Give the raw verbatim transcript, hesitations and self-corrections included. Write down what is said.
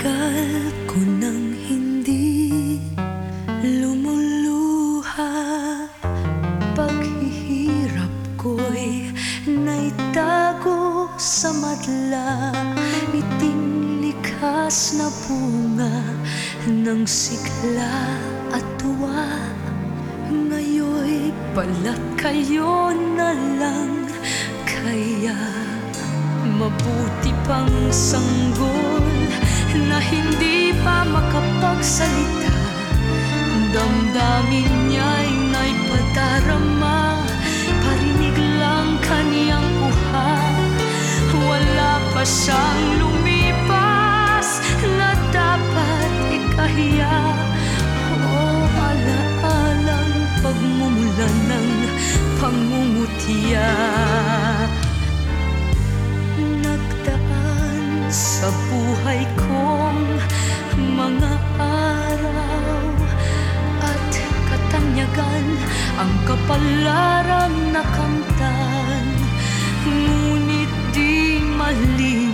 Tagal ko nang hindi lumuluha, paghihirap ko'y naitago sa madla. Ngiting likas na bunga ng sigla at tuwa. Ngayon'y pala't kayo na lang, kaya mabuti pang sanggol na hindi pa makapagsalita. Damdamin niya'y naipadarama, parinig lang kaniyang uha. Wala pa siyang lumipas na dapat ikahiya, o alaalang pagmumulan ng pangungutya. Nagdaan sa buhay kong mga araw at katanyagan ang kapalaran na kamtan, ngunit di malinaw